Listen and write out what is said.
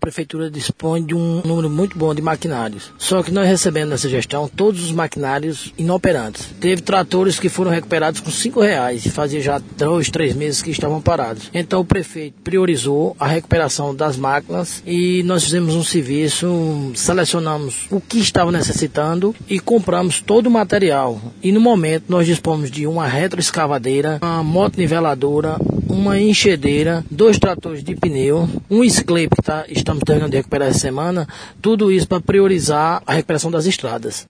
Prefeitura dispõe de um número muito bom de maquinários. Só que nós recebemos nessa gestão todos os maquinários inoperantes. Teve tratores que foram recuperados com R$5, e fazia já 2, 3 meses que estavam parados. Então o prefeito priorizou a recuperação das máquinas e nós fizemos um serviço, selecionamos o que estava necessitando e compramos todo o material. E no momento nós dispomos de uma retroescavadeira, uma motoniveladora, uma enxadeira, 2 tratores de pneu, um esclape que estamos terminando de recuperar essa semana, tudo isso para priorizar a recuperação das estradas.